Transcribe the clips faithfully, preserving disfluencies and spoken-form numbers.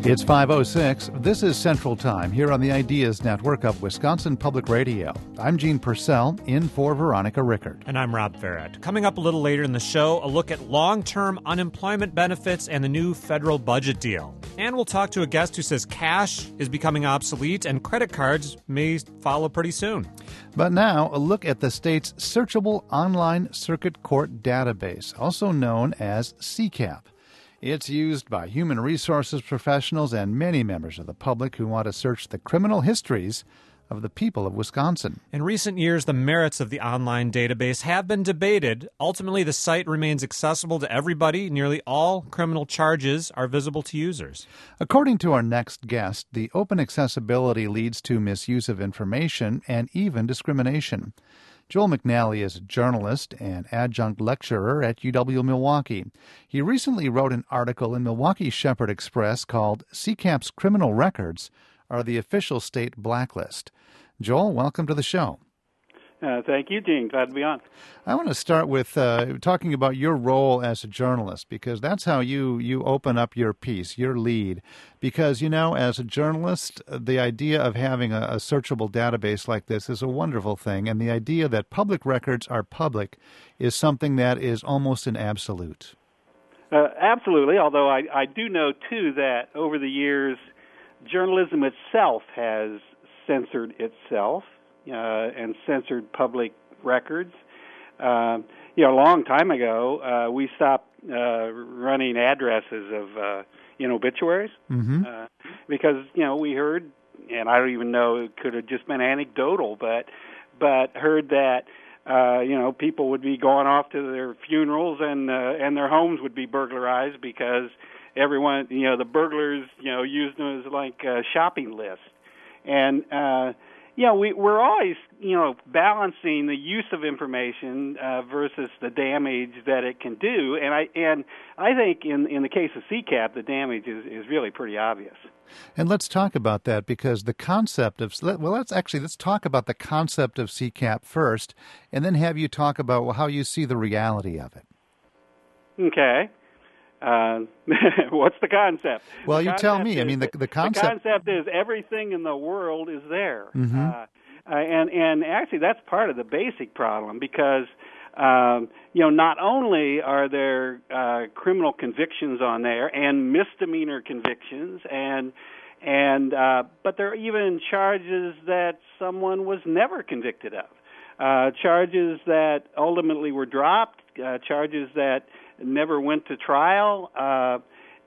It's five oh six. This is Central Time here on the Ideas Network of Wisconsin Public Radio. I'm Gene Purcell, in for Veronica Rickard. And I'm Rob Farrett. Coming up a little later in the show, a look at long-term unemployment benefits and the new federal budget deal. And we'll talk to a guest who says cash is becoming obsolete and credit cards may follow pretty soon. But now, a look at the state's Searchable Online Circuit Court Database, also known as C CAP. It's used by human resources professionals and many members of the public who want to search the criminal histories of the people of Wisconsin. In recent years, the merits of the online database have been debated. Ultimately, the site remains accessible to everybody. Nearly all criminal charges are visible to users. According to our next guest, the open accessibility leads to misuse of information and even discrimination. Joel McNally is a journalist and adjunct lecturer at U W-Milwaukee. He recently wrote an article in Milwaukee Shepherd Express called C CAP's Criminal Records Are the Official State Blacklist. Joel, welcome to the show. Uh, thank you, Gene. Glad to be on. I want to start with uh, talking about your role as a journalist, because that's how you, you open up your piece, your lead. Because, you know, as a journalist, the idea of having a, a searchable database like this is a wonderful thing, and the idea that public records are public is something that is almost an absolute. Uh, absolutely, although I, I do know, too, that over the years, journalism itself has censored itself. Uh, and censored public records. Uh, you know, a long time ago, uh, we stopped uh, running addresses of uh, in obituaries mm-hmm. uh, because you know we heard, and I don't even know, it could have just been anecdotal, but but heard that uh, you know people would be going off to their funerals and uh, and their homes would be burglarized because everyone, you know, the burglars, you know, used them as like a shopping list, and uh, you know, we, we're always, you know, balancing the use of information uh, versus the damage that it can do, and I and I think in, in the case of C CAP, the damage is, is really pretty obvious. And let's talk about that, because the concept of well, let's actually let's talk about the concept of C CAP first, and then have you talk about how you see the reality of it. Okay. Uh, what's the concept? Well, the you concept tell me. Is, I mean, the, the concept... The concept is everything in the world is there. Mm-hmm. Uh, uh, and, and actually, that's part of the basic problem because, um, you know, not only are there uh, criminal convictions on there and misdemeanor convictions, and and uh, but there are even charges that someone was never convicted of, uh, charges that ultimately were dropped, uh, charges that never went to trial, uh,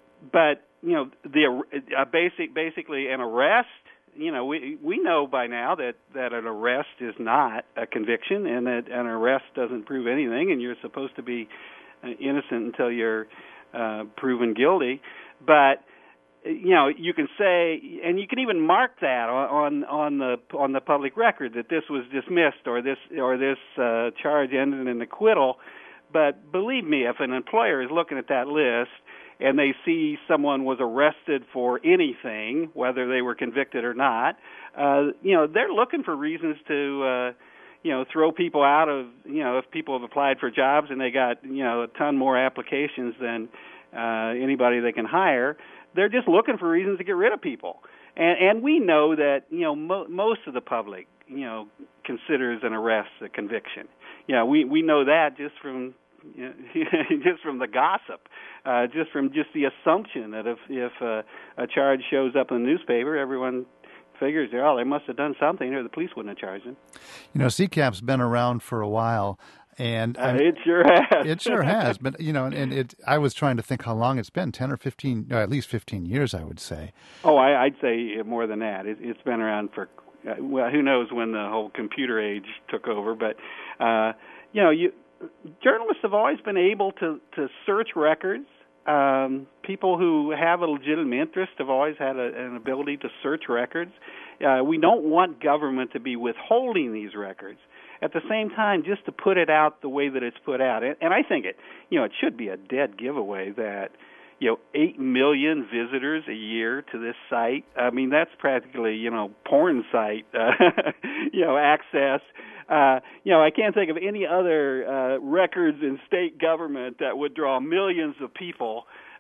but you know the uh, basic basically an arrest. You know we we know by now that, that an arrest is not a conviction, and that an arrest doesn't prove anything, and you're supposed to be innocent until you're uh, proven guilty. But you know you can say, and you can even mark that on on the on the public record that this was dismissed or this or this uh, charge ended in acquittal. But believe me, if an employer is looking at that list and they see someone was arrested for anything, whether they were convicted or not, uh, you know, they're looking for reasons to, uh, you know, throw people out of, you know, if people have applied for jobs and they got, you know, a ton more applications than uh, anybody they can hire, they're just looking for reasons to get rid of people. And, and we know that, you know, mo- most of the public, you know, considers an arrest a conviction. Yeah, we, we know that just from you know, just from the gossip, uh, just from just the assumption that if if uh, a charge shows up in the newspaper, everyone figures, oh, they must have done something, or the police wouldn't have charged them. You know, C CAP's been around for a while, and uh, it sure has. It sure has. But you know, and it. I was trying to think how long it's been, ten or fifteen, no, at least fifteen years, I would say. Oh, I, I'd say more than that. It, it's been around for. Uh, well, who knows when the whole computer age took over, but uh, you know, you journalists have always been able to, to search records. Um, people who have a legitimate interest have always had a, an ability to search records. Uh, we don't want government to be withholding these records. At the same time, just to put it out the way that it's put out, and, and I think it, you know, it should be a dead giveaway that, you know, eight million visitors a year to this site. I mean, that's practically, you know, porn site, uh, you know, access. Uh, you know, I can't think of any other uh, records in state government that would draw millions of people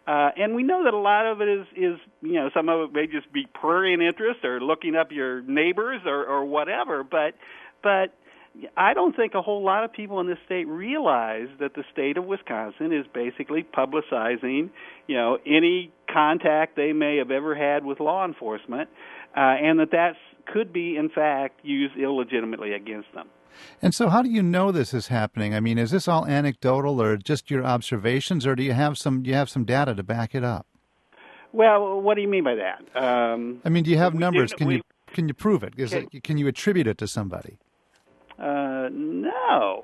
Uh, and we know that a lot of it is, is, you know, some of it may just be prurient interest or looking up your neighbors or, or whatever. But, but I don't think a whole lot of people in this state realize that the state of Wisconsin is basically publicizing, you know, any contact they may have ever had with law enforcement, uh, and that that could be, in fact, used illegitimately against them. And so how do you know this is happening? I mean, is this all anecdotal or just your observations, or do you have some do you have some data to back it up? Well, what do you mean by that? Um, I mean, do you have numbers? Can we, you can you prove it? Is can, it? Can you attribute it to somebody? Uh, no.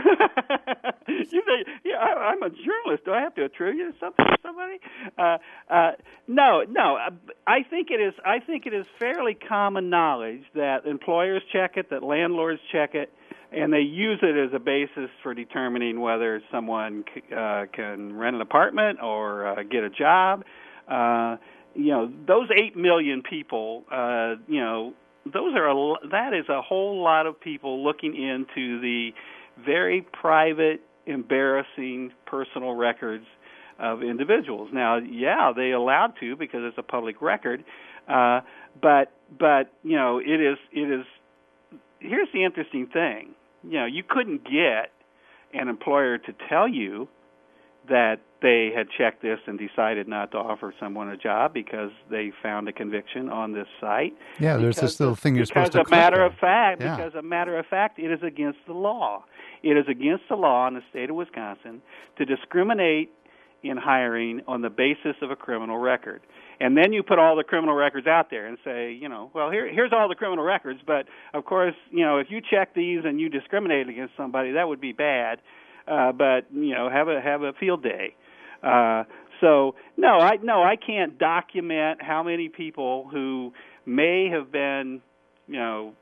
you say, yeah, I, I'm a journalist. Do I have to attribute something to somebody? Uh, uh, no, no. I think it is. I think it is fairly common knowledge that employers check it, that landlords check it, and they use it as a basis for determining whether someone uh, can rent an apartment or uh, get a job. Uh, you know, those eight million people. Uh, you know. Those are a, that is a whole lot of people looking into the very private, embarrassing personal records of individuals. Now, yeah, they allowed to because it's a public record, uh, but but you know it is it is. Here's the interesting thing: you know, you couldn't get an employer to tell you that they had checked this and decided not to offer someone a job because they found a conviction on this site. Yeah, there's because this little thing you're supposed to Because a matter there. of fact, yeah. because a matter of fact, it is against the law. It is against the law in the state of Wisconsin to discriminate in hiring on the basis of a criminal record. And then you put all the criminal records out there and say, you know, well, here, here's all the criminal records, but of course, you know, if you check these and you discriminate against somebody, that would be bad. Uh, but you know, have a have a field day. Uh, so no, I no, I can't document how many people who may have been, you know,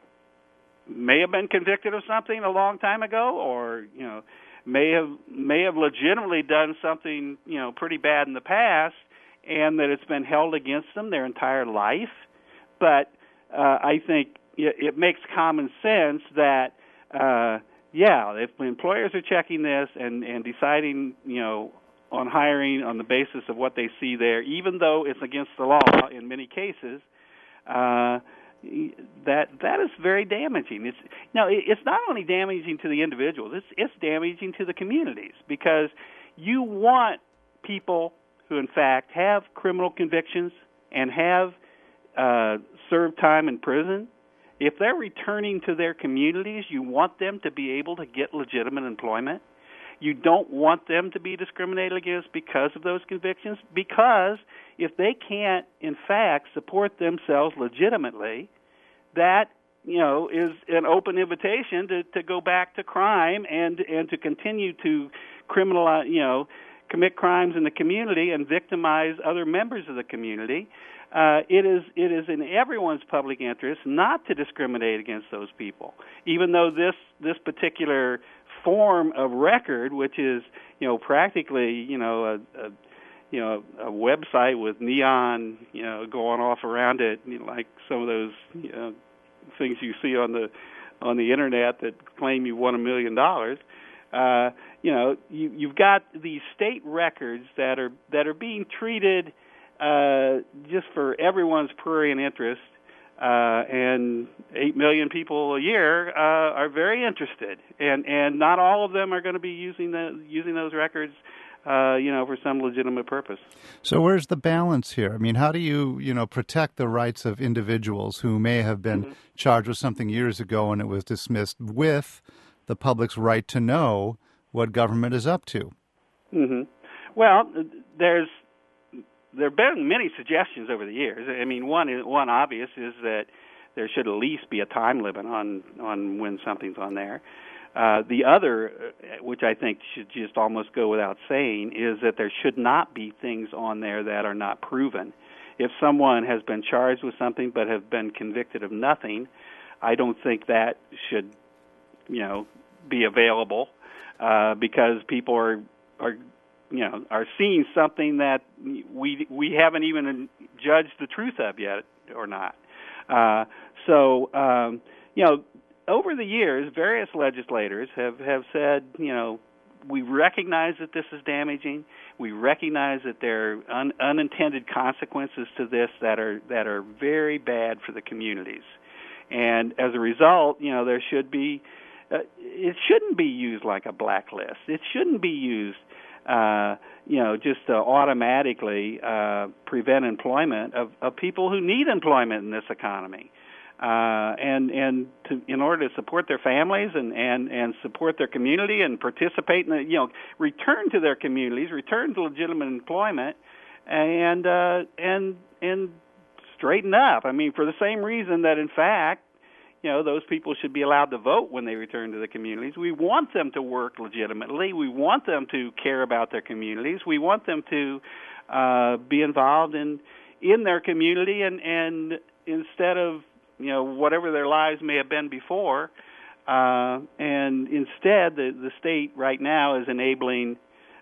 may have been convicted of something a long time ago, or you know, may have may have legitimately done something, you know, pretty bad in the past, and that it's been held against them their entire life. But uh, I think it, it makes common sense that. Uh, Yeah, if employers are checking this and, and deciding, you know, on hiring on the basis of what they see there, even though it's against the law in many cases, uh, that that is very damaging. It's now it's not only damaging to the individuals; it's it's damaging to the communities because you want people who, in fact, have criminal convictions and have uh, served time in prison. If they're returning to their communities, you want them to be able to get legitimate employment. You don't want them to be discriminated against because of those convictions, because if they can't, in fact, support themselves legitimately, that, you know, is an open invitation to, to go back to crime and and to continue to criminalize, you know, commit crimes in the community and victimize other members of the community. Uh, it is it is in everyone's public interest not to discriminate against those people, even though this this particular form of record, which is you know practically you know a, a you know a website with neon you know going off around it, you know, like some of those you know, things you see on the on the internet that claim you won a million dollars. Uh, you know you, you've got these state records that are that are being treated. Uh, just for everyone's prurient interest, uh, and eight million people a year uh, are very interested, and and not all of them are going to be using the using those records, uh, you know, for some legitimate purpose. So where's the balance here? I mean, how do you you know protect the rights of individuals who may have been mm-hmm. charged with something years ago and it was dismissed, with the public's right to know what government is up to? Mm-hmm. Well, there's. There have been many suggestions over the years. I mean, one is, one obvious is that there should at least be a time limit on, on when something's on there. Uh, the other, which I think should just almost go without saying, is that there should not be things on there that are not proven. If someone has been charged with something but have been convicted of nothing, I don't think that should, you know, be available uh, because people are are. you know, are seeing something that we we haven't even judged the truth of yet or not. Uh, so, um, you know, over the years, various legislators have, have said, you know, we recognize that this is damaging. We recognize that there are un, unintended consequences to this that are that are very bad for the communities. And as a result, you know, there should be, uh, it shouldn't be used like a blacklist. It shouldn't be used, uh, you know, just to automatically uh, prevent employment of, of people who need employment in this economy. Uh, and and to, in order to support their families and, and, and support their community and participate in the, you know, return to their communities, return to legitimate employment, and uh, and and straighten up. I mean, for the same reason that, in fact, you know, those people should be allowed to vote when they return to the communities. We want them to work legitimately. We want them to care about their communities. We want them to uh, be involved in in their community, and, and instead of, you know, whatever their lives may have been before, uh, and instead the, the state right now is enabling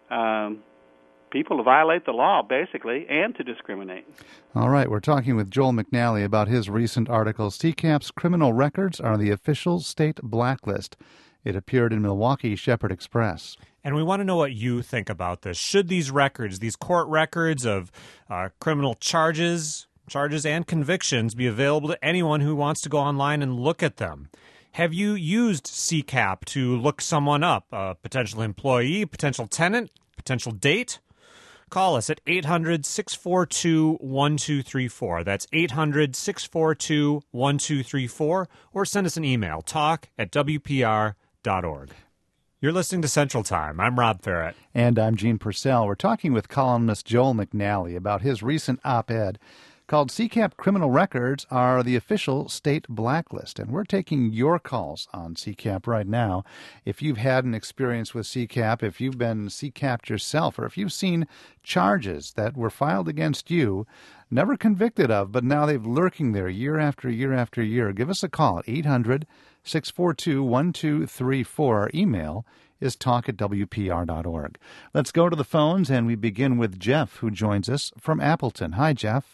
um, people to violate the law, basically, and to discriminate. All right, we're talking with Joel McNally about his recent article, C CAP's Criminal Records Are the Official State Blacklist. It appeared in Milwaukee Shepherd Express. And we want to know what you think about this. Should these records, these court records of uh, criminal charges, charges and convictions be available to anyone who wants to go online and look at them? Have you used C CAP to look someone up, a potential employee, potential tenant, potential date? Call us at eight hundred, six four two, one two three four. That's eight hundred, six four two, one two three four. Or send us an email, talk at w p r dot org. You're listening to Central Time. I'm Rob Ferret. And I'm Gene Purcell. We're talking with columnist Joel McNally about his recent op-ed called C CAP Criminal Records Are the Official State Blacklist. And we're taking your calls on C CAP right now. If you've had an experience with C CAP, if you've been C CAP'd yourself, or if you've seen charges that were filed against you, never convicted of, but now they've lurking there year after year after year, give us a call at eight hundred, six four two, one two three four. Our email is talk at w p r dot org. Let's go to the phones, and we begin with Jeff, who joins us from Appleton. Hi, Jeff.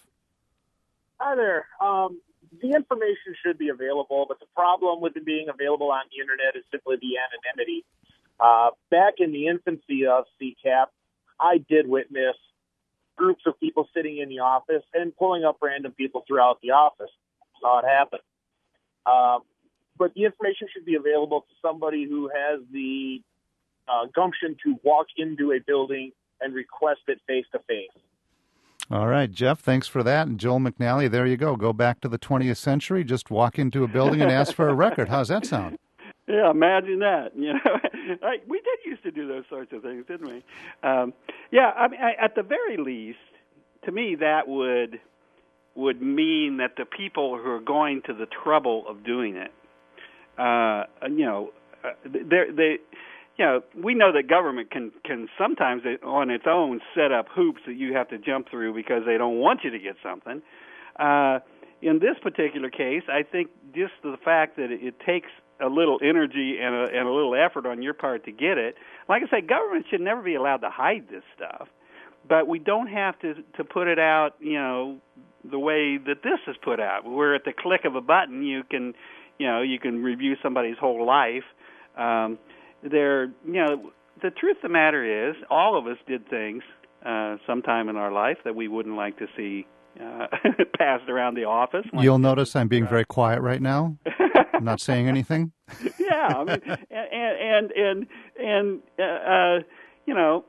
Hi there. Um, the information should be available, but the problem with it being available on the internet is simply the anonymity. Uh, back in the infancy of C CAP, I did witness groups of people sitting in the office and pulling up random people throughout the office. Saw it happen. Um, but the information should be available to somebody who has the uh, gumption to walk into a building and request it face-to-face. All right, Jeff, thanks for that. And Joel McNally, there you go. Go back to the twentieth century, just walk into a building and ask for a record. How's that sound? Yeah, imagine that. You know, like, we did used to do those sorts of things, didn't we? Um, yeah, I mean, I, at the very least, to me, that would would mean that the people who are going to the trouble of doing it, uh, you know, uh, they they. You know, we know that government can, can sometimes on its own set up hoops that you have to jump through because they don't want you to get something. Uh, in this particular case, I think just the fact that it, it takes a little energy and a, and a little effort on your part to get it. Like I say, government should never be allowed to hide this stuff, but we don't have to, to put it out, you know, the way that this is put out, where at the click of a button you can, you know, you can review somebody's whole life. Um, There, you know, the truth of the matter is, all of us did things uh, sometime in our life that we wouldn't like to see uh, passed around the office. You'll notice I'm being very quiet right now. I'm not saying anything. Yeah, I mean, and and and and uh, uh, you know,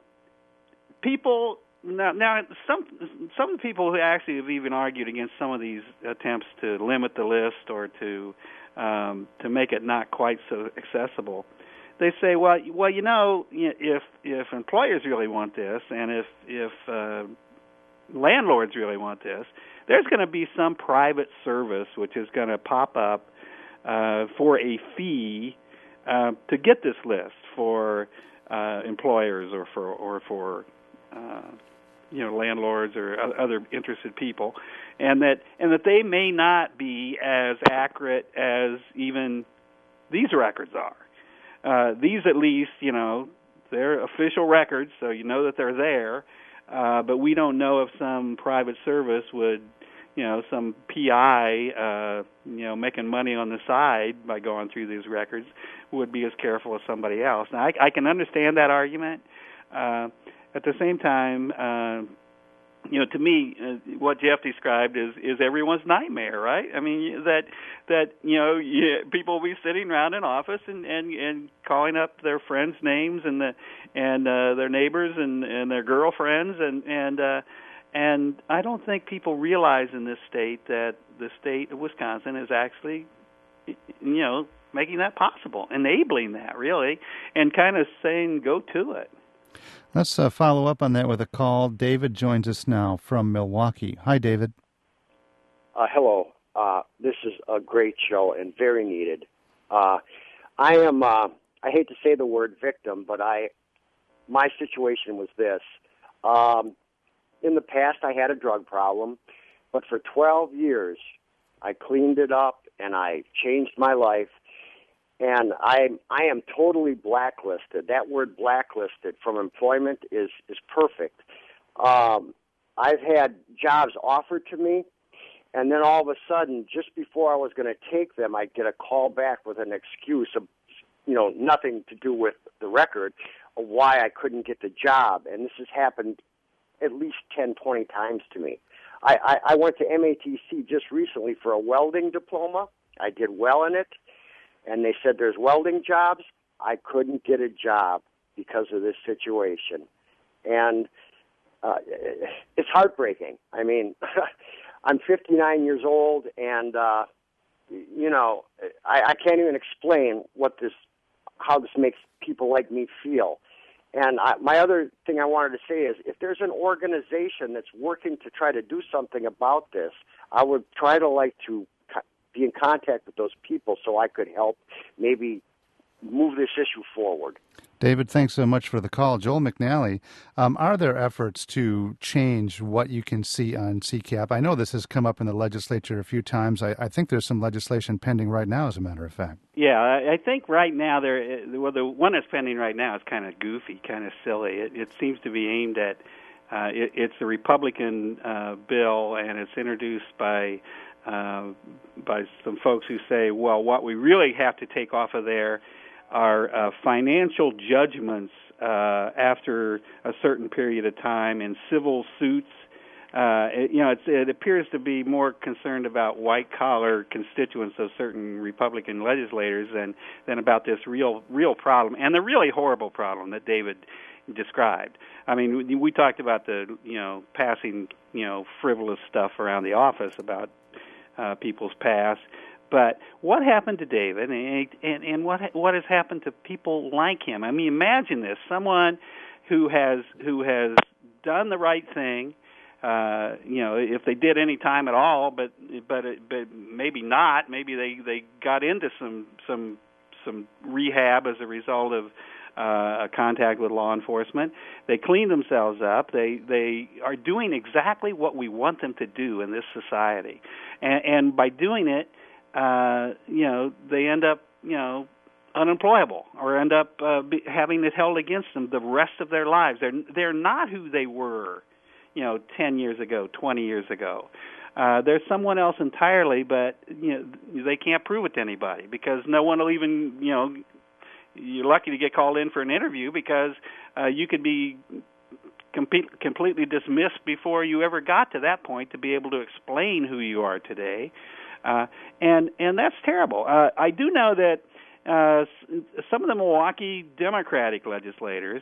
people now now some some of the people who actually have even argued against some of these attempts to limit the list or to um, to make it not quite so accessible. They say, well, well, you know, if if employers really want this, and if if uh, landlords really want this, there's going to be some private service which is going to pop up uh, for a fee uh, to get this list for uh, employers or for or for uh, you know landlords or other interested people, and that and that they may not be as accurate as even these records are. Uh, these, at least, you know, they're official records, so you know that they're there. Uh, but we don't know if some private service would, you know, some P I, uh, you know, making money on the side by going through these records would be as careful as somebody else. Now, I, I can understand that argument. Uh, at the same time, uh, you know, to me, uh, what Jeff described is is everyone's nightmare, right? I mean, that that you know, you, people will be sitting around in office and, and, and calling up their friends' names and the and uh, their neighbors and, and their girlfriends and and uh, and I don't think people realize in this state that the state of Wisconsin is actually, you know, making that possible, enabling that really, and kind of saying go to it. Let's uh, follow up on that with a call. David joins us now from Milwaukee. Hi, David. Uh, hello. Uh, this is a great show and very needed. Uh, I am, uh, I hate to say the word victim, but I, my situation was this. Um, in the past, I had a drug problem, but for twelve years, I cleaned it up and I changed my life. And I I am totally blacklisted. That word blacklisted from employment is, is perfect. Um, I've had jobs offered to me, and then all of a sudden, just before I was going to take them, I'd get a call back with an excuse of, you know, nothing to do with the record of why I couldn't get the job. And this has happened at least ten, twenty times to me. I, I, I went to M A T C just recently for a welding diploma. I did well in it. And they said there's welding jobs. I couldn't get a job because of this situation. And uh, it's heartbreaking. I mean, I'm fifty-nine years old, and, uh, you know, I, I can't even explain what this, how this makes people like me feel. And I, my other thing I wanted to say is if there's an organization that's working to try to do something about this, I would try to like to be in contact with those people so I could help maybe move this issue forward. David, thanks so much for the call. Joel McNally, um, are there efforts to change what you can see on C CAP? I know this has come up in the legislature a few times. I, I think there's some legislation pending right now, as a matter of fact. Yeah, I think right now, there. well, the one that's pending right now is kind of goofy, kind of silly. It, it seems to be aimed at, uh, it, it's a Republican uh, bill, and it's introduced by Uh, by some folks who say, well, what we really have to take off of there are uh, financial judgments uh, after a certain period of time in civil suits. Uh, it, you know, it's, it appears to be more concerned about white-collar constituents of certain Republican legislators than, than about this real real problem, and the really horrible problem that David described. I mean, we, we talked about the, you know, passing, you know, frivolous stuff around the office about Uh, people's past, but what happened to David, and, and and what what has happened to people like him? I mean, imagine this: someone who has who has done the right thing. Uh, you know, if they did any time at all, but but but maybe not. Maybe they, they got into some some some rehab as a result of uh, a contact with law enforcement. They clean themselves up. They they are doing exactly what we want them to do in this society. And, and by doing it, uh, you know, they end up, you know, unemployable or end up uh, be, having it held against them the rest of their lives. They're they're not who they were, you know, ten years ago, twenty years ago. Uh, they're someone else entirely, but you know, they can't prove it to anybody because no one will even, you know, you're lucky to get called in for an interview because uh, you could be com- completely dismissed before you ever got to that point to be able to explain who you are today. Uh, and and that's terrible. Uh, I do know that uh, some of the Milwaukee Democratic legislators,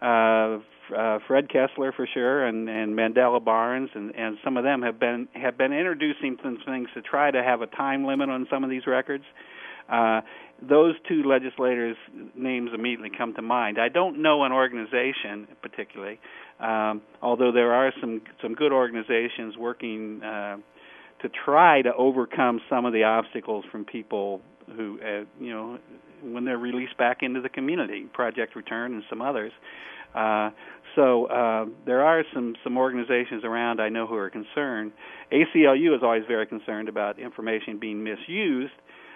uh, uh, Fred Kessler for sure, and, and Mandela Barnes, and, and some of them have been have been introducing some things to try to have a time limit on some of these records. Uh, those two legislators' names immediately come to mind. I don't know an organization particularly, um, although there are some some good organizations working uh, to try to overcome some of the obstacles from people who, uh, you know, when they're released back into the community, Project Return and some others. Uh, so uh, there are some, some organizations around I know who are concerned. A C L U is always very concerned about information being misused.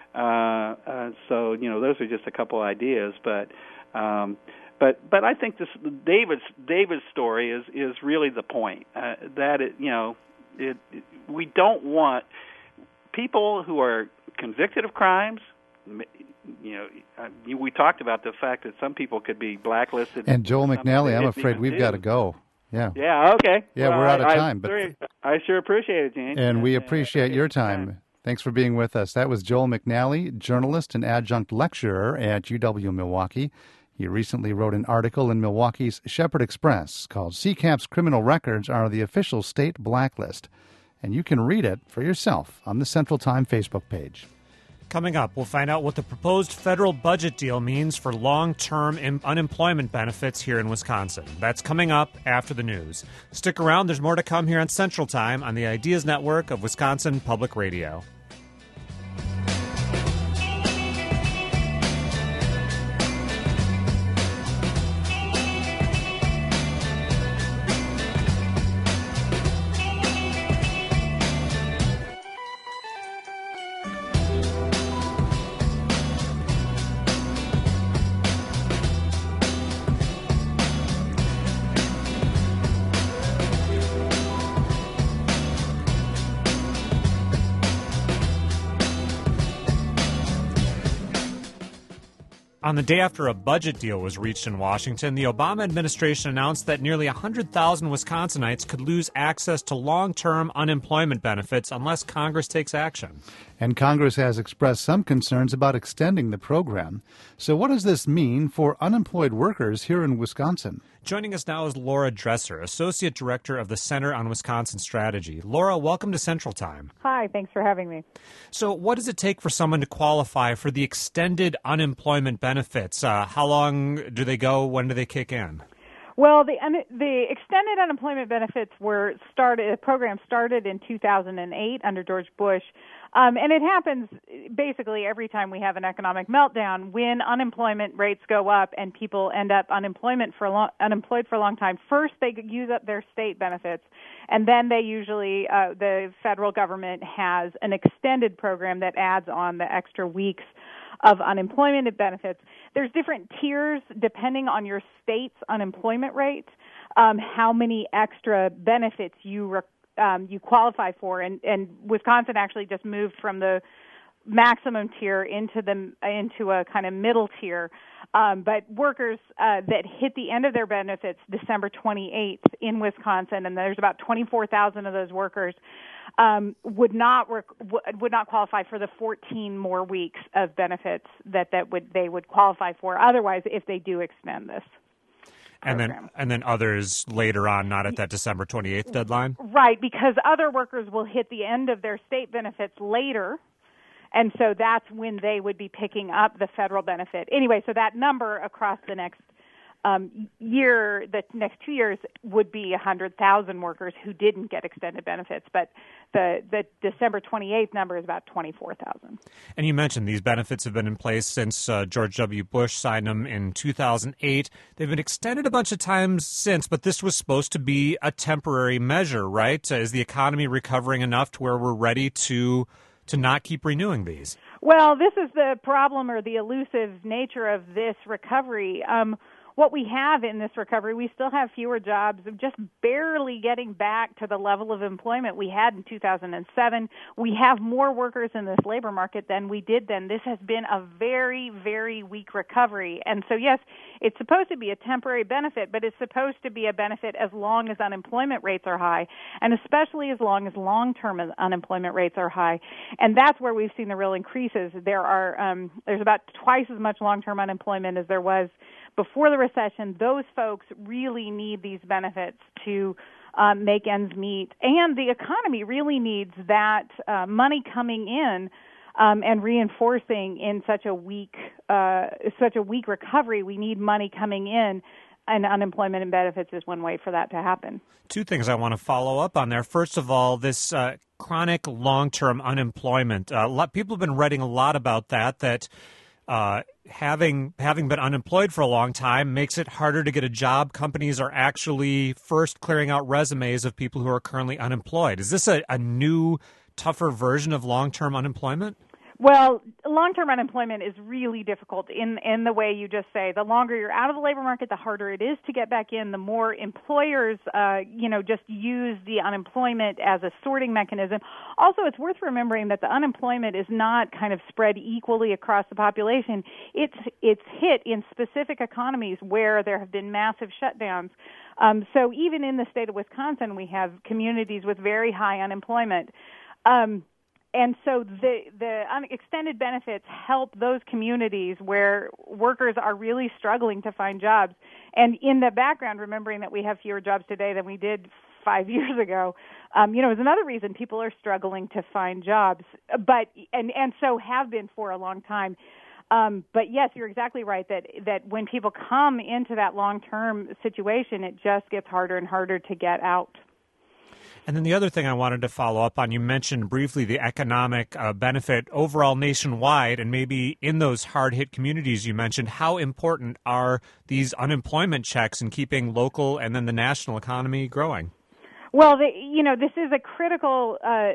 Uh, uh, so you know, those are just a couple ideas, but um, but but I think this David's David's story is is really the point. Uh, that it, you know, it, it we don't want people who are convicted of crimes. You know, we talked about the fact that some people could be blacklisted. And Joel McNally, I'm afraid we've got to go. Yeah. Yeah. Okay. Yeah, well, we're out of I, time, I, but sure, I sure appreciate it, Gene. And we appreciate your time. Thanks for being with us. That was Joel McNally, journalist and adjunct lecturer at U W Milwaukee. He recently wrote an article in Milwaukee's Shepherd Express called C CAP's Criminal Records Are the Official State Blacklist. And you can read it for yourself on the Central Time Facebook page. Coming up, we'll find out what the proposed federal budget deal means for long-term im- unemployment benefits here in Wisconsin. That's coming up after the news. Stick around. There's more to come here on Central Time on the Ideas Network of Wisconsin Public Radio. On the day after a budget deal was reached in Washington, the Obama administration announced that nearly one hundred thousand Wisconsinites could lose access to long-term unemployment benefits unless Congress takes action. And Congress has expressed some concerns about extending the program. So what does this mean for unemployed workers here in Wisconsin? Joining us now is Laura Dresser, Associate Director of the Center on Wisconsin Strategy. Laura, welcome to Central Time. Hi, thanks for having me. So what does it take for someone to qualify for the extended unemployment benefits? Uh, how long do they go? When do they kick in? Well, the the extended unemployment benefits were started. The program started in two thousand eight under George Bush, um, and it happens basically every time we have an economic meltdown when unemployment rates go up and people end up unemployment for a long, unemployed for a long time. First, they use up their state benefits, and then they usually uh, the federal government has an extended program that adds on the extra weeks of unemployment benefits. There's different tiers depending on your state's unemployment rate, um, how many extra benefits you re- um, you qualify for, and, and Wisconsin actually just moved from the maximum tier into the into a kind of middle tier. Um, but workers uh, that hit the end of their benefits December twenty-eighth in Wisconsin, and there's about twenty-four thousand of those workers, um, would not work, would not qualify for the fourteen more weeks of benefits that, that would they would qualify for otherwise if they do extend this and program. then and then others later on, not at that December twenty-eighth deadline? Right, because other workers will hit the end of their state benefits later. And so that's when they would be picking up the federal benefit. Anyway, so that number across the next um, year, the next two years, would be one hundred thousand workers who didn't get extended benefits. But the, the December twenty-eighth number is about twenty-four thousand. And you mentioned these benefits have been in place since uh, George W. Bush signed them in two thousand eight. They've been extended a bunch of times since, but this was supposed to be a temporary measure, right? Uh, is the economy recovering enough to where we're ready to to not keep renewing these? Well, this is the problem or the elusive nature of this recovery. Um, what we have in this recovery, we still have fewer jobs, just barely getting back to the level of employment we had in two thousand seven. We have more workers in this labor market than we did then. This has been a very, very weak recovery. And so, yes, it's supposed to be a temporary benefit, but it's supposed to be a benefit as long as unemployment rates are high, and especially as long as long-term unemployment rates are high. And that's where we've seen the real increases. There are um, there's about twice as much long-term unemployment as there was before the recession. Those folks really need these benefits to um, make ends meet, and the economy really needs that uh, money coming in um, and reinforcing in such a weak, uh, such a weak recovery. We need money coming in, and unemployment and benefits is one way for that to happen. Two things I want to follow up on there. First of all, this uh, chronic long-term unemployment. Uh, a lot, people have been writing a lot about that. That Uh, having having been unemployed for a long time makes it harder to get a job. Companies are actually first clearing out resumes of people who are currently unemployed. Is this a, a new, tougher version of long-term unemployment? Well, long-term unemployment is really difficult in in the way you just say. The longer you're out of the labor market, the harder it is to get back in. The more employers, uh, you know, just use the unemployment as a sorting mechanism. Also, it's worth remembering that the unemployment is not kind of spread equally across the population. It's it's hit in specific economies where there have been massive shutdowns. Um, so even in the state of Wisconsin, we have communities with very high unemployment. Um, And so the the extended benefits help those communities where workers are really struggling to find jobs. And in the background, remembering that we have fewer jobs today than we did five years ago, um, you know, is another reason people are struggling to find jobs. But and and so have been for a long time. Um, but yes, you're exactly right that that when people come into that long-term situation, it just gets harder and harder to get out. And then the other thing I wanted to follow up on, you mentioned briefly the economic uh, benefit overall nationwide, and maybe in those hard-hit communities you mentioned, how important are these unemployment checks in keeping local and then the national economy growing? Well, the, you know, this is a critical uh,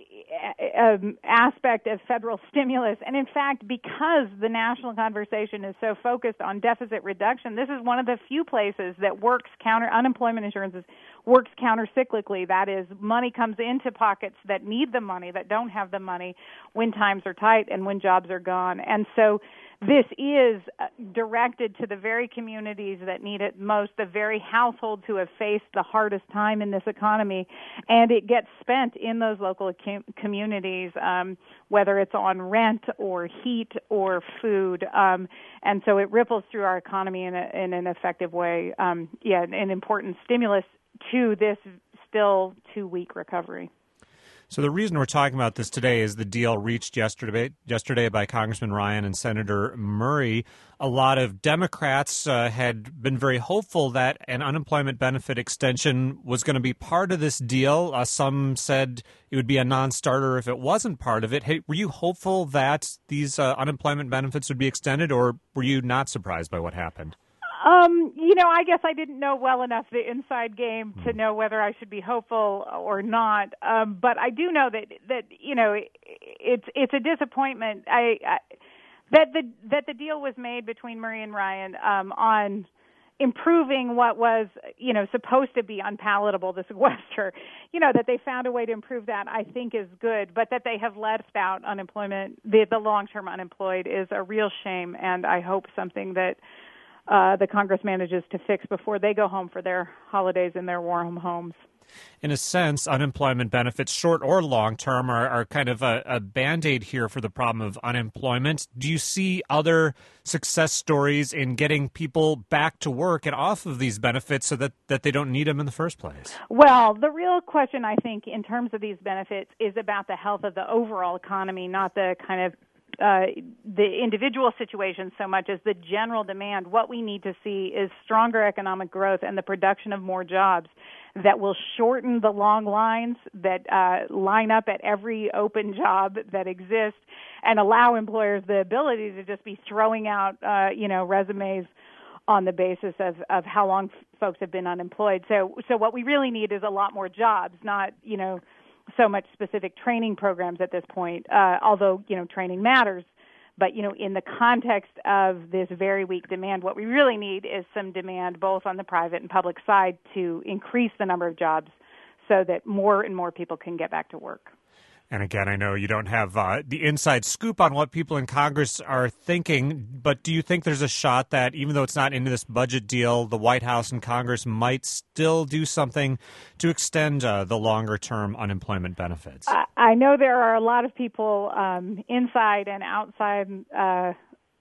um, aspect of federal stimulus. And in fact, because the national conversation is so focused on deficit reduction, this is one of the few places that works counter unemployment insurance is, works counter-cyclically. That is, money comes into pockets that need the money, that don't have the money when times are tight and when jobs are gone. And so this is directed to the very communities that need it most, the very households who have faced the hardest time in this economy, and it gets spent in those local com- communities, um, whether it's on rent or heat or food, um, and so it ripples through our economy in, a, in an effective way. Um, yeah, an important stimulus to this still too weak recovery. So the reason we're talking about this today is the deal reached yesterday yesterday by Congressman Ryan and Senator Murray. A lot of Democrats uh, had been very hopeful that an unemployment benefit extension was going to be part of this deal. Uh, some said it would be a non-starter if it wasn't part of it. Hey, were you hopeful that these uh, unemployment benefits would be extended, or were you not surprised by what happened? Um, you know, I guess I didn't know well enough the inside game to know whether I should be hopeful or not. Um, but I do know that, that you know, it, it's it's a disappointment. I, I that the that the deal was made between Murray and Ryan um, on improving what was, you know, supposed to be unpalatable, the sequester. You know, that they found a way to improve that, I think, is good. But that they have left out unemployment, the the long-term unemployed, is a real shame. And I hope something that Uh, the Congress manages to fix before they go home for their holidays in their warm homes. In a sense, unemployment benefits, short or long term, are, are kind of a, a Band-Aid here for the problem of unemployment. Do you see other success stories in getting people back to work and off of these benefits so that, that they don't need them in the first place? Well, the real question, I think, in terms of these benefits is about the health of the overall economy, not the kind of Uh, the individual situation so much as the general demand. What we need to see is stronger economic growth and the production of more jobs that will shorten the long lines that uh, line up at every open job that exists and allow employers the ability to just be throwing out, uh, you know, resumes on the basis of, of how long f- folks have been unemployed. So, so what we really need is a lot more jobs, not, you know, so much specific training programs at this point, uh, although, you know, training matters. But, you know, in the context of this very weak demand, what we really need is some demand both on the private and public side to increase the number of jobs so that more and more people can get back to work. And again, I know you don't have uh, the inside scoop on what people in Congress are thinking, but do you think there's a shot that even though it's not in this budget deal, the White House and Congress might still do something to extend uh, the longer-term unemployment benefits? I, I know there are a lot of people um, inside and outside uh,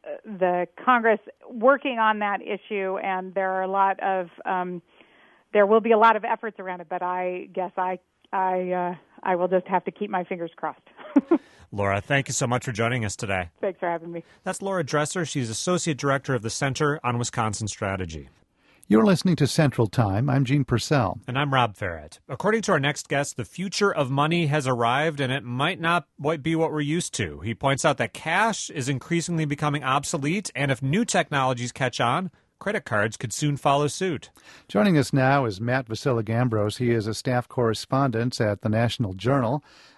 the Congress working on that issue, and there are a lot of um, there will be a lot of efforts around it. But I guess I I. Uh, I will just have to keep my fingers crossed. Laura, thank you so much for joining us today. Thanks for having me. That's Laura Dresser. She's Associate Director of the Center on Wisconsin Strategy. You're listening to Central Time. I'm Gene Purcell. And I'm Rob Farrett. According to our next guest, the future of money has arrived, and it might not be what we're used to. He points out that cash is increasingly becoming obsolete, and if new technologies catch on, credit cards could soon follow suit. Joining us now is Matt Vasilik-Ambrose. He is a staff correspondent at the National Journal.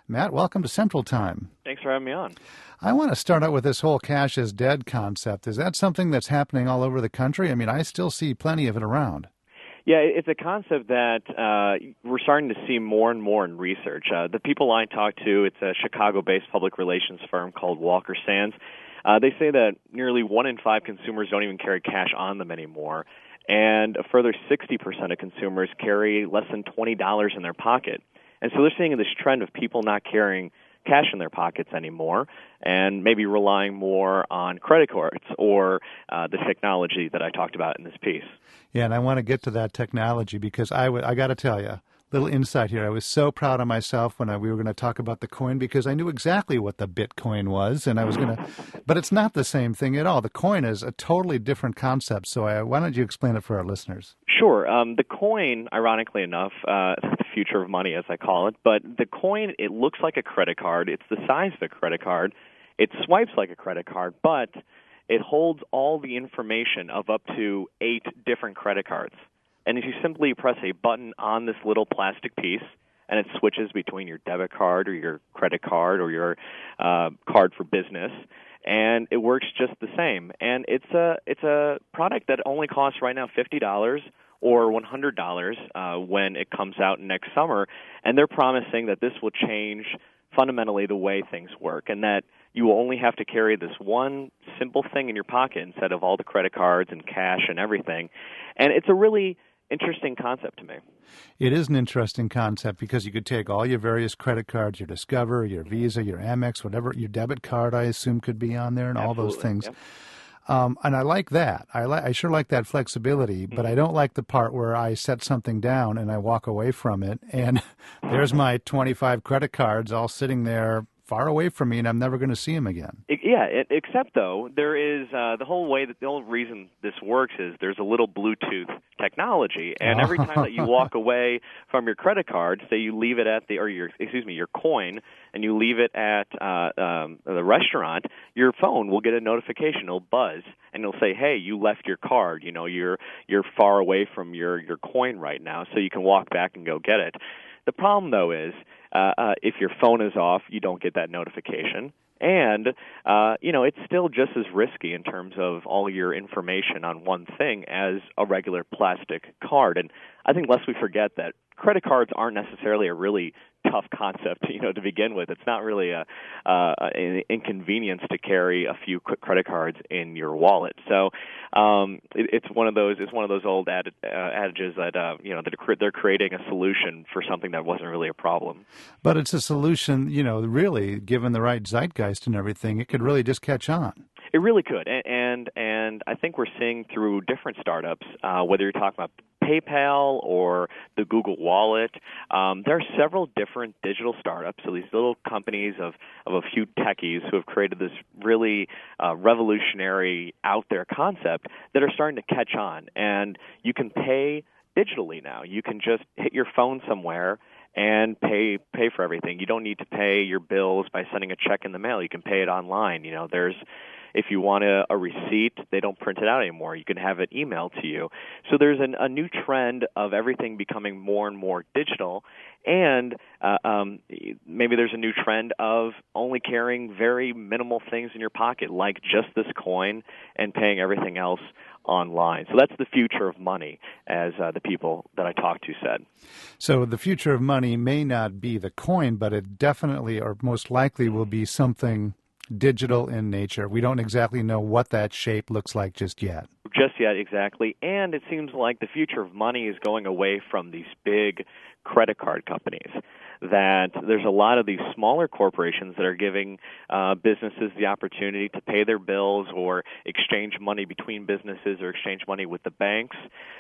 Matt, welcome to Central Time. Thanks for having me on. I want to start out with this whole cash is dead concept. Is that something that's happening all over the country? I mean, I still see plenty of it around. Yeah, it's a concept that uh, we're starting to see more and more in research. Uh, the people I talk to, it's a Chicago-based public relations firm called Walker Sands. Uh, they say that nearly one in five consumers don't even carry cash on them anymore, and a further sixty percent of consumers carry less than twenty dollars in their pocket. And so they're seeing this trend of people not carrying cash in their pockets anymore and maybe relying more on credit cards or uh, the technology that I talked about in this piece. Yeah, and I want to get to that technology because I, w- I got to tell you, little insight here. I was so proud of myself when I, we were going to talk about the coin because I knew exactly what the Bitcoin was, and I was going to, but it's not the same thing at all. The coin is a totally different concept. So I, why don't you explain it for our listeners? Sure. Um, the coin, ironically enough, uh, the future of money, as I call it, but the coin, it looks like a credit card. It's the size of a credit card. It swipes like a credit card, but it holds all the information of up to eight different credit cards. And if you simply press a button on this little plastic piece, and it switches between your debit card or your credit card or your uh, card for business, and it works just the same. And it's a it's a product that only costs right now fifty dollars or one hundred dollars uh, when it comes out next summer. And they're promising that this will change fundamentally the way things work, and that you will only have to carry this one simple thing in your pocket instead of all the credit cards and cash and everything. And it's a really interesting concept to me. It is an interesting concept because you could take all your various credit cards, your Discover, your Visa, your Amex, whatever, your debit card, I assume, could be on there and Absolutely. all those things. Yep. Um, and I like that. I, li- I sure like that flexibility, but I don't like the part where I set something down and I walk away from it, and there's my twenty-five credit cards all sitting there far away from me, and I'm never going to see them again. It, yeah, it, except, though, there is uh, the whole way that the whole reason this works is there's a little Bluetooth technology, and every time that you walk away from your credit card, say you leave it at the, or your, excuse me, your coin, and you leave it at uh, um, the restaurant, your phone will get a notification. It'll buzz, and it'll say, hey, you left your card. You know, you're you're far away from your, your coin right now, so you can walk back and go get it. The problem, though, is uh, uh, if your phone is off, you don't get that notification. And, uh, you know, it's still just as risky in terms of all your information on one thing as a regular plastic card. And I think lest we forget that credit cards aren't necessarily a really tough concept, you know, to begin with. It's not really a, uh, an inconvenience to carry a few credit cards in your wallet. So um, it, it's one of those. It's one of those old ad, uh, adages that uh, you know that they're creating a solution for something that wasn't really a problem. But it's a solution, you know, really, given the right zeitgeist and everything, it could really just catch on. It really could, and and, and I think we're seeing through different startups, uh, whether you're talking about PayPal or the Google Wallet, um, there are several different digital startups, so these little companies of, of a few techies who have created this really uh, revolutionary out there concept that are starting to catch on. And you can pay digitally now. You can just hit your phone somewhere and pay pay for everything. You don't need to pay your bills by sending a check in the mail. You can pay it online. You know, there's If you want a, a receipt, they don't print it out anymore. You can have it emailed to you. So there's an, a new trend of everything becoming more and more digital, and uh, um, maybe there's a new trend of only carrying very minimal things in your pocket, like just this coin, and paying everything else online. So that's the future of money, as uh, the people that I talked to said. So the future of money may not be the coin, but it definitely, or most likely, will be something digital in nature. We don't exactly know what that shape looks like just yet. Just yet, exactly. And it seems like the future of money is going away from these big credit card companies, that there's a lot of these smaller corporations that are giving uh, businesses the opportunity to pay their bills or exchange money between businesses or exchange money with the banks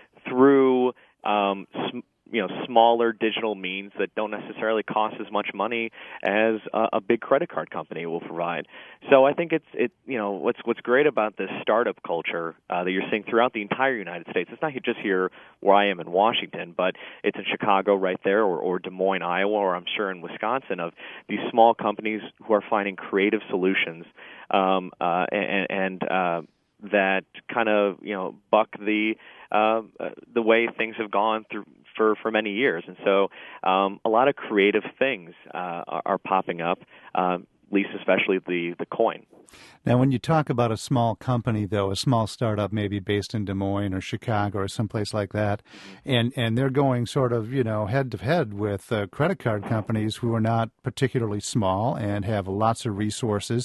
through um, sm- you know, smaller digital means that don't necessarily cost as much money as a, a big credit card company will provide. So I think it's it you know what's what's great about this startup culture uh, that you're seeing throughout the entire United States. It's not just here where I am in Washington, but it's in Chicago right there, or, or Des Moines, Iowa, or I'm sure in Wisconsin, of these small companies who are finding creative solutions um, uh, and, and uh, that kind of you know buck the uh, the way things have gone through for, for many years. And so um, a lot of creative things uh, are, are popping up, uh, at least especially the, the coin. Now, when you talk about a small company, though, a small startup maybe based in Des Moines or Chicago or someplace like that, and, and they're going sort of, you know, head-to-head with uh, credit card companies who are not particularly small and have lots of resources,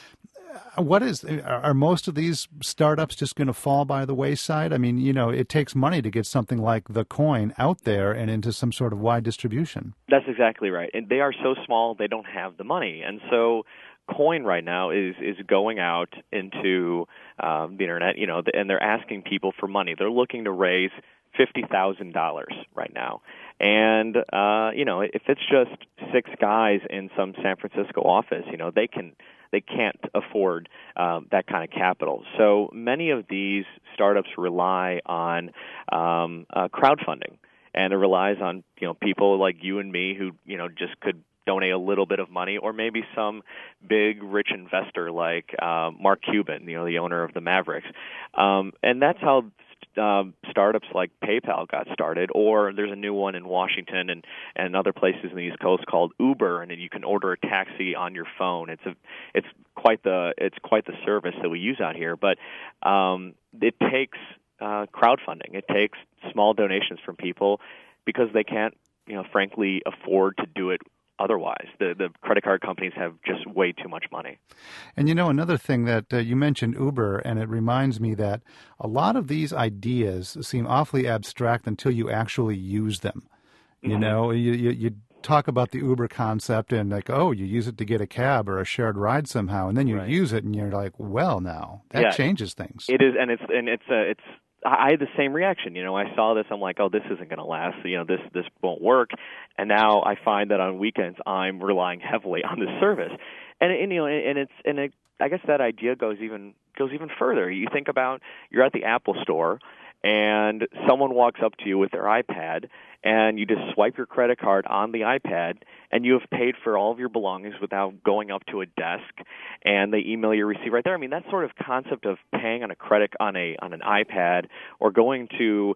what is, are most of these startups just going to fall by the wayside? I mean, you know, it takes money to get something like the coin out there and into some sort of wide distribution. That's exactly right. And they are so small, they don't have the money. And so Coin right now is is going out into um, the internet, you know, and they're asking people for money. They're looking to raise fifty thousand dollars right now. And, uh, you know, if it's just six guys in some San Francisco office, you know, they can they can't afford um, that kind of capital. So many of these startups rely on um, uh, crowdfunding, and it relies on, you know, people like you and me who, you know, just could donate a little bit of money, or maybe some big rich investor like uh, Mark Cuban, you know, the owner of the Mavericks. Um, and that's how um, startups like PayPal got started, or there's a new one in Washington and, and other places in the East Coast called Uber, and then you can order a taxi on your phone. It's a it's quite the it's quite the service that we use out here, but um, it takes uh, crowdfunding. It takes small donations from people because they can't, you know, frankly afford to do it otherwise. The the credit card companies have just way too much money. And you know, another thing that uh, you mentioned Uber, and it reminds me that a lot of these ideas seem awfully abstract until you actually use them. You mm-hmm. know, you, you you talk about the Uber concept and like, oh, you use it to get a cab or a shared ride somehow, and then you right. use it and you're like, well, now that yeah, changes things. It is, and it's and it's uh, it's. I had the same reaction. You know, I saw this. I'm like, oh, this isn't going to last. You know, this this won't work. And now I find that on weekends I'm relying heavily on this service. And, and you know, and it's and it, I guess that idea goes even goes even further. You think about you're at the Apple store, and someone walks up to you with their iPad, and you just swipe your credit card on the iPad, and you have paid for all of your belongings without going up to a desk, and they email your receipt right there. I mean, that sort of concept of paying on a credit on a on an iPad, or going to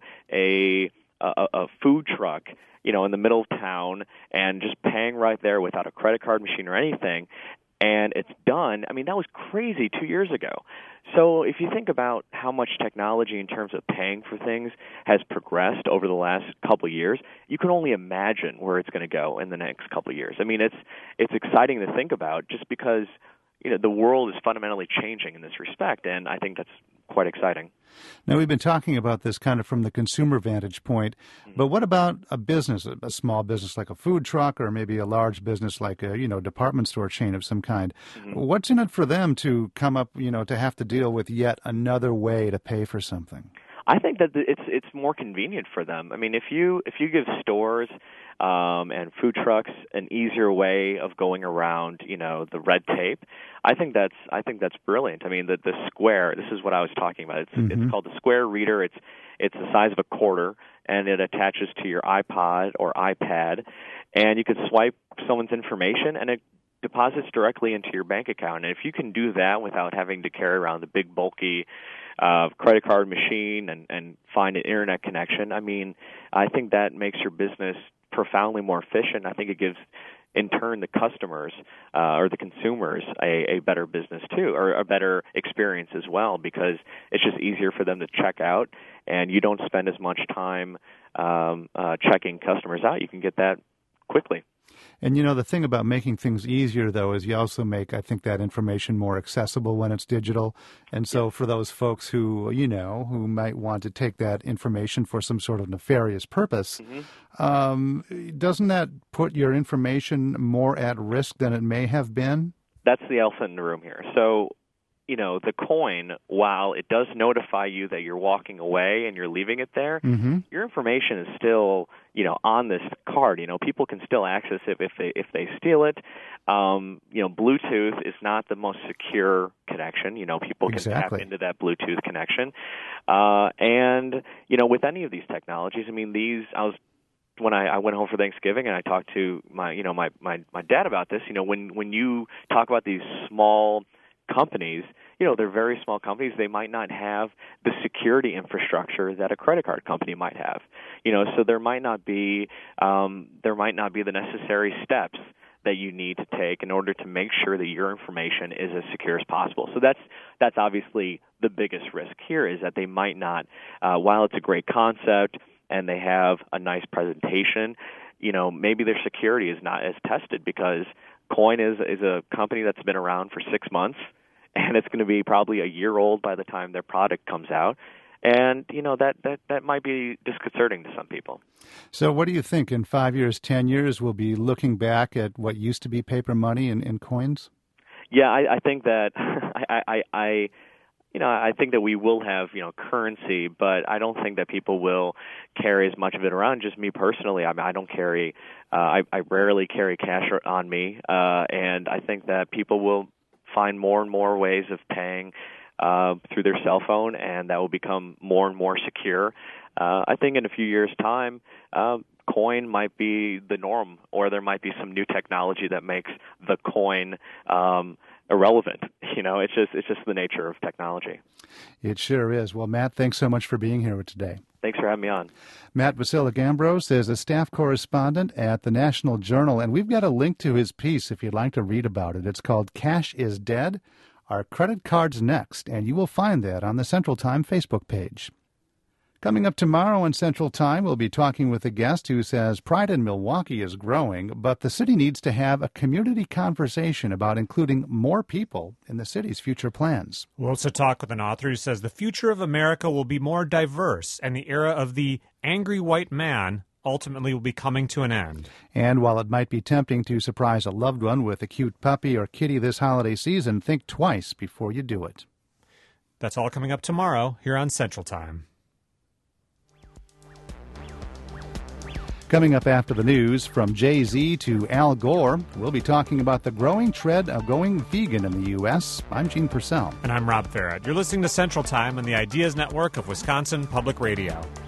a a, a food truck, you know, in the middle of town, and just paying right there without a credit card machine or anything, and it's done. I mean, that was crazy two years ago. So if you think about how much technology in terms of paying for things has progressed over the last couple of years, you can only imagine where it's going to go in the next couple of years. I mean, it's it's exciting to think about just because, you know, the world is fundamentally changing in this respect, and I think that's quite exciting. Now, we've been talking about this kind of from the consumer vantage point, but what about a business, a small business like a food truck, or maybe a large business like a, you know, department store chain of some kind? Mm-hmm. What's in it for them to come up, you know, to have to deal with yet another way to pay for something? I think that it's it's more convenient for them. I mean, if you if you give stores um, and food trucks an easier way of going around, you know, the red tape, I think that's I think that's brilliant. I mean, the the Square. This is what I was talking about. It's mm-hmm. it's called the Square Reader. It's it's the size of a quarter, and it attaches to your iPod or iPad, and you can swipe someone's information, and it deposits directly into your bank account. And if you can do that without having to carry around the big bulky uh, credit card machine and, and find an internet connection, I mean, I think that makes your business profoundly more efficient. I think it gives, in turn, the customers uh, or the consumers a, a better business too, or a better experience as well, because it's just easier for them to check out, and you don't spend as much time um, uh, checking customers out. You can get that quickly. And, you know, the thing about making things easier, though, is you also make, I think, that information more accessible when it's digital. And so for those folks who, you know, who might want to take that information for some sort of nefarious purpose, mm-hmm. um, doesn't that put your information more at risk than it may have been? That's the elephant in the room here. So, you know, the coin, while it does notify you that you're walking away and you're leaving it there, mm-hmm. your information is still, you know, on this card. You know, people can still access it if they if they steal it. Um, you know, Bluetooth is not the most secure connection. You know, people can exactly. tap into that Bluetooth connection. Uh, and, you know, with any of these technologies, I mean, these, I was when I, I went home for Thanksgiving and I talked to my, you know, my, my, my dad about this, you know, when, when you talk about these small companies, you you know, they're very small companies. They might not have the security infrastructure that a credit card company might have. You know, so there might not be um, there might not be the necessary steps that you need to take in order to make sure that your information is as secure as possible. So that's that's obviously the biggest risk here, is that they might not, uh, while it's a great concept and they have a nice presentation, you know, maybe their security is not as tested, because Coin is is a company that's been around for six months, and it's going to be probably a year old by the time their product comes out. And, you know, that, that, that might be disconcerting to some people. So what do you think? In five years, ten years, we'll be looking back at what used to be paper money in, in coins? Yeah, I, I think that I, I, I, you know, I think that we will have, you know, currency, but I don't think that people will carry as much of it around. Just me personally, I mean, I don't carry, uh, I, I rarely carry cash on me, uh, and I think that people will find more and more ways of paying Uh, through their cell phone, and that will become more and more secure. Uh, I think in a few years' time, uh, coin might be the norm, or there might be some new technology that makes the coin um, irrelevant. You know, it's just it's just the nature of technology. It sure is. Well, Matt, thanks so much for being here today. Thanks for having me on. Matt Vasilek-Ambros is a staff correspondent at the National Journal, and we've got a link to his piece if you'd like to read about it. It's called Cash is Dead. Are credit cards next? And you will find that on the Central Time Facebook page. Coming up tomorrow on Central Time, we'll be talking with a guest who says pride in Milwaukee is growing, but the city needs to have a community conversation about including more people in the city's future plans. We'll also talk with an author who says the future of America will be more diverse, and the era of the angry white man ultimately will be coming to an end. And while it might be tempting to surprise a loved one with a cute puppy or kitty this holiday season, think twice before you do it. That's all coming up tomorrow here on Central Time. Coming up after the news, from Jay-Z to Al Gore, we'll be talking about the growing trend of going vegan in the U S. I'm Gene Purcell. And I'm Rob Farrett. You're listening to Central Time on the Ideas Network of Wisconsin Public Radio.